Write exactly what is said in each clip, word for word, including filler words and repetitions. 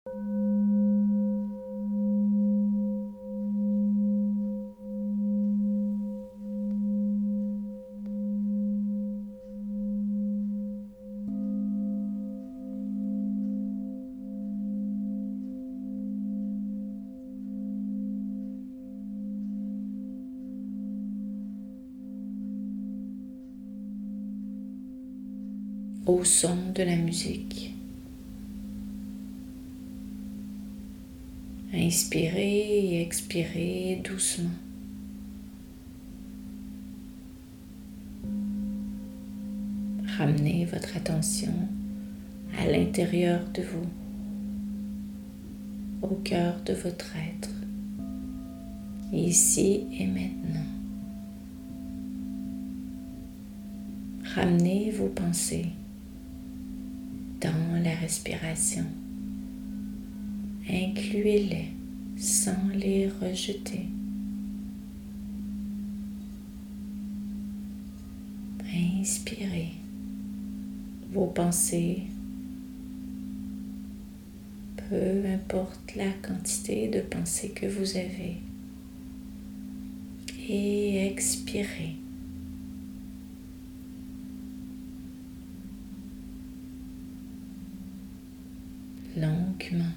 Au son de la musique. Inspirez et expirez doucement. Ramenez votre attention à l'intérieur de vous, au cœur de votre être, ici et maintenant. Ramenez vos pensées dans la respiration. Incluez-les sans les rejeter. Inspirez vos pensées, peu importe la quantité de pensées que vous avez, et expirez. Longuement,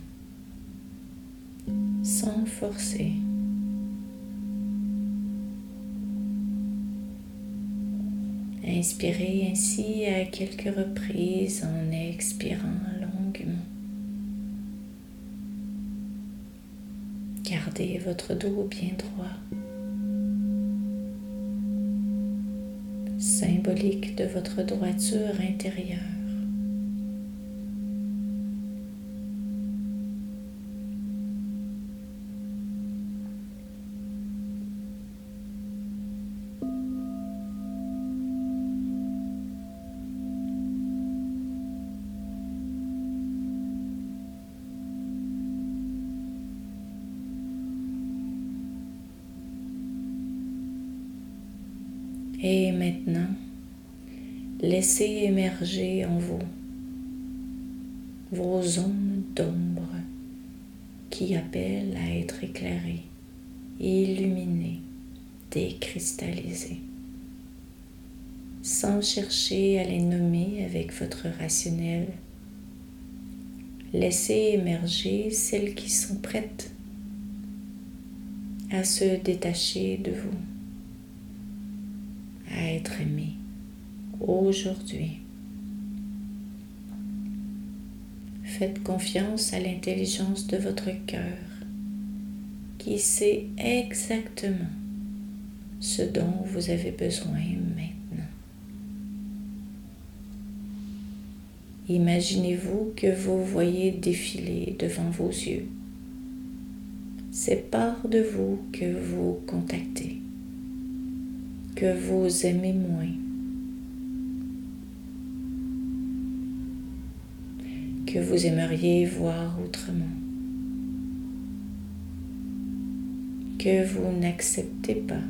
sans forcer. Inspirez ainsi à quelques reprises en expirant longuement. Gardez votre dos bien droit, symbolique de votre droiture intérieure. Et maintenant, laissez émerger en vous vos zones d'ombre qui appellent à être éclairées, illuminées, décristallisées. Sans chercher à les nommer avec votre rationnel, laissez émerger celles qui sont prêtes à se détacher de vous, à être aimées aujourd'hui. Faites confiance à l'intelligence de votre cœur qui sait exactement ce dont vous avez besoin maintenant. Imaginez-vous que vous voyez défiler devant vos yeux ces parts de vous que vous contactez, que vous aimez moins, que vous aimeriez voir autrement, que vous n'acceptez pas.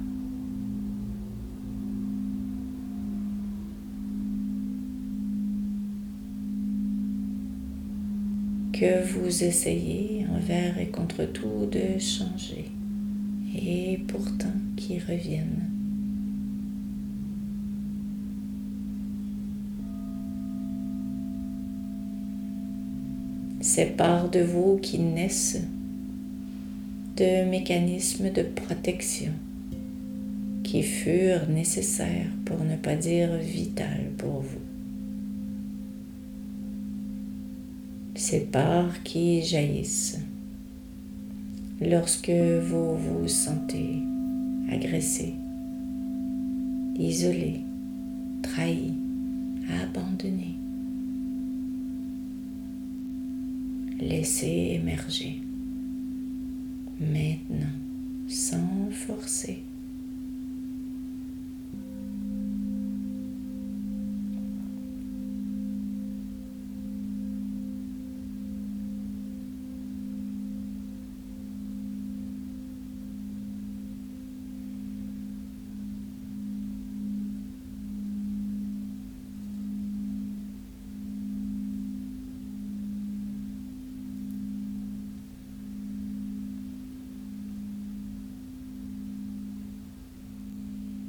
Que vous essayez envers et contre tout de changer, et pourtant qui reviennent. Ces parts de vous qui naissent de mécanismes de protection qui furent nécessaires, pour ne pas dire vitales pour vous. Ces parts qui jaillissent lorsque vous vous sentez agressé, isolé, trahi, abandonné. Laissez émerger, maintenant, sans forcer.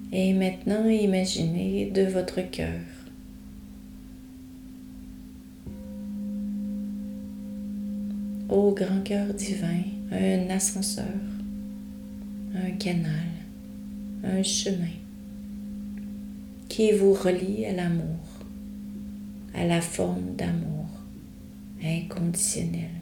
Et maintenant, imaginez de votre cœur au grand cœur divin, un ascenseur, un canal, un chemin qui vous relie à l'amour, à la forme d'amour inconditionnel,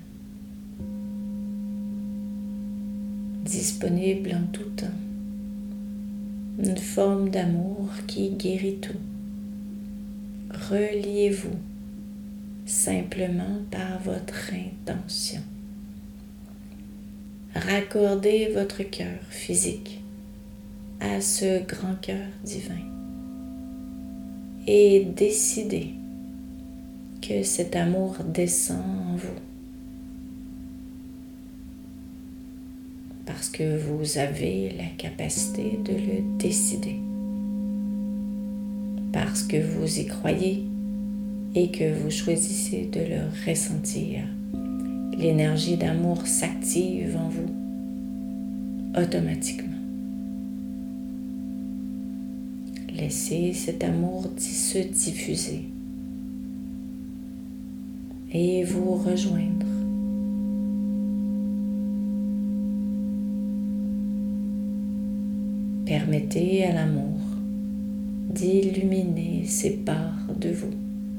disponible en tout temps, une forme d'amour qui guérit tout. Reliez-vous simplement par votre intention. Raccordez votre cœur physique à ce grand cœur divin et décidez que cet amour descend en vous parce que vous avez la capacité de le décider, parce que vous y croyez et que vous choisissez de le ressentir. L'énergie d'amour s'active en vous automatiquement. Laissez cet amour se diffuser et vous rejoindre. Permettez à l'amour d'illuminer ces parts de vous,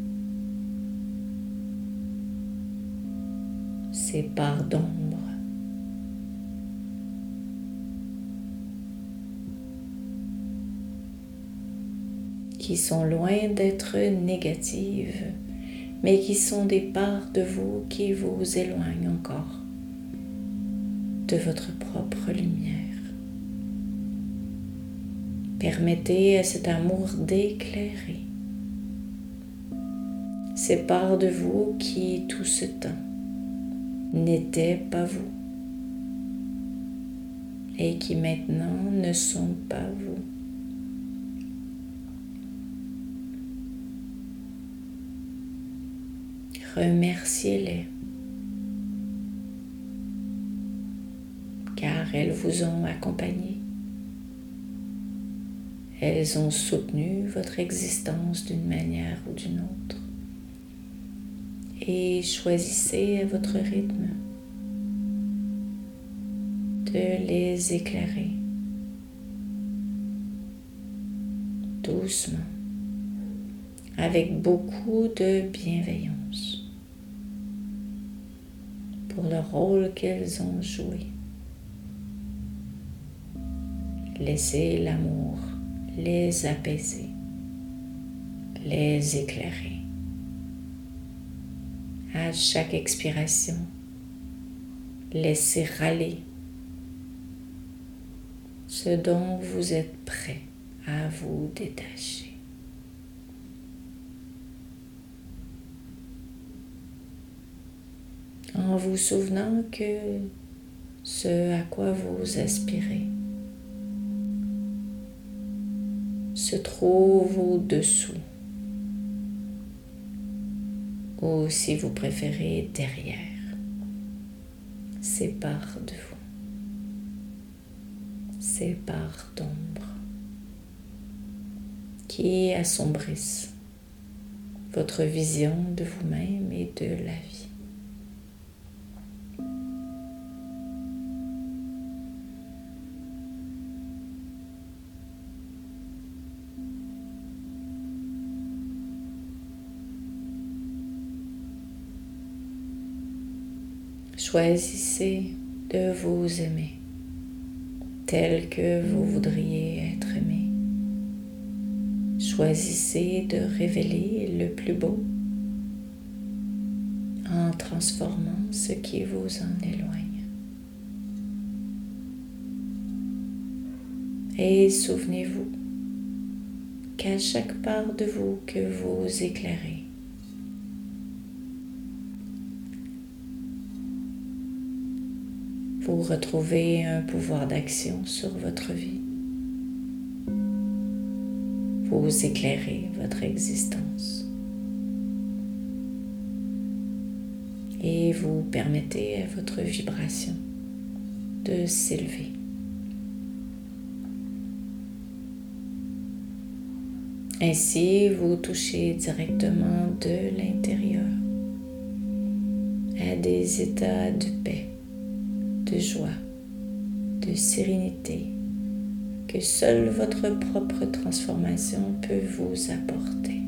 ces parts d'ombre qui sont loin d'être négatives, mais qui sont des parts de vous qui vous éloignent encore de votre propre lumière. Permettez à cet amour d'éclairer ces parts de vous qui, tout ce temps, n'étaient pas vous et qui maintenant ne sont pas vous. Remerciez-les, car elles vous ont accompagné. Elles ont soutenu votre existence d'une manière ou d'une autre. Et choisissez à votre rythme de les éclairer doucement, avec beaucoup de bienveillance pour le rôle qu'elles ont joué. Laissez l'amour les apaiser, les éclairer. À chaque expiration, laissez râler ce dont vous êtes prêt à vous détacher. En vous souvenant que ce à quoi vous aspirez se trouve au-dessous, ou si vous préférez derrière ces parts de vous, ces parts d'ombre qui assombrissent votre vision de vous-même et de la vie. Choisissez de vous aimer tel que vous voudriez être aimé. Choisissez de révéler le plus beau en transformant ce qui vous en éloigne. Et souvenez-vous qu'à chaque part de vous que vous éclairez, vous retrouvez un pouvoir d'action sur votre vie. Vous éclairez votre existence et vous permettez à votre vibration de s'élever. Ainsi, vous touchez directement de l'intérieur à des états de paix, de joie, de sérénité que seule votre propre transformation peut vous apporter.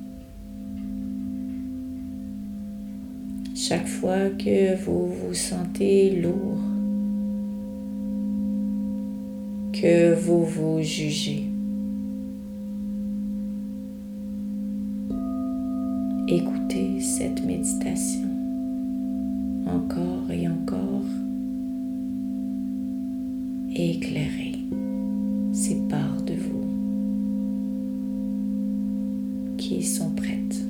Chaque fois que vous vous sentez lourd, que vous vous jugez, écoutez cette méditation encore et encore et éclairez ces parts de vous qui sont prêtes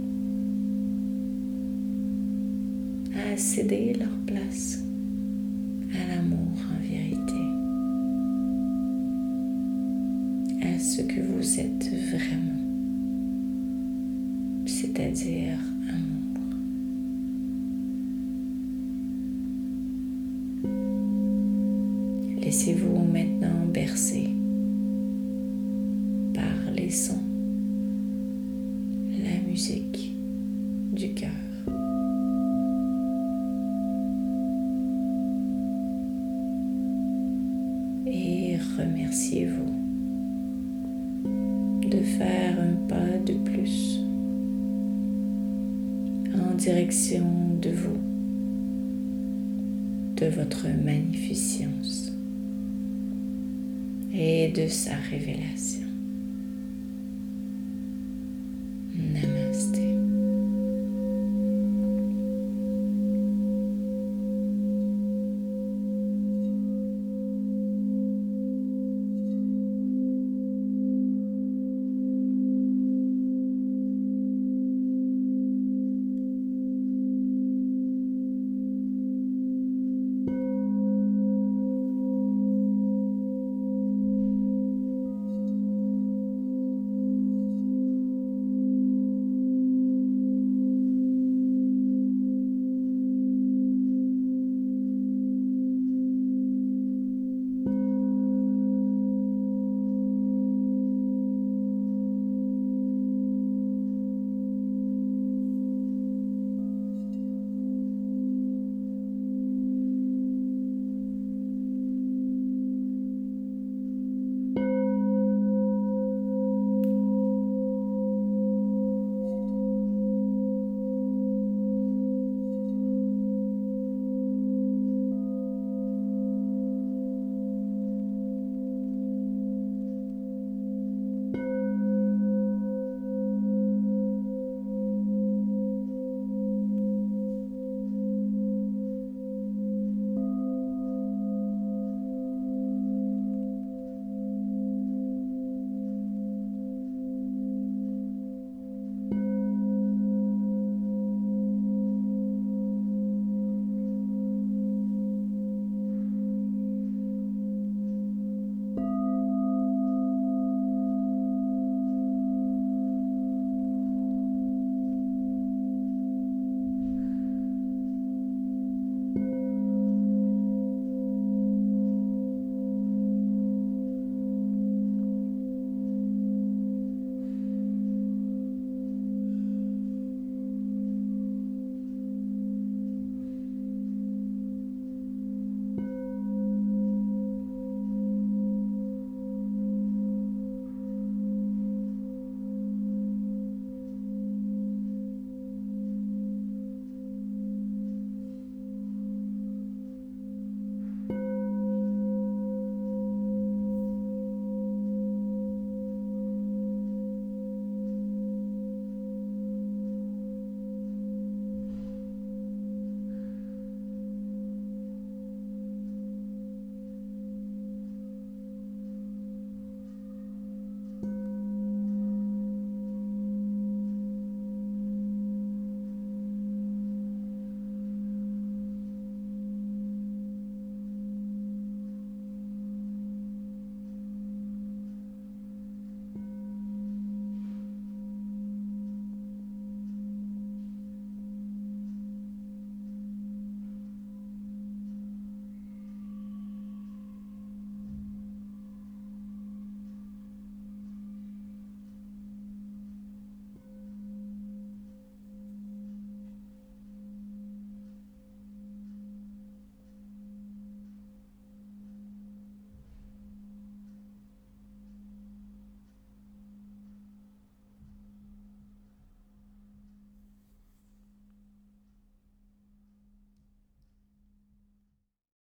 à céder leur place à l'amour en vérité, à ce que vous êtes vraiment, c'est-à-dire amour. Laissez-vous maintenant bercer par les sons, la musique du cœur. Et remerciez-vous de faire un pas de plus en direction de vous, de votre magnificence et de sa révélation.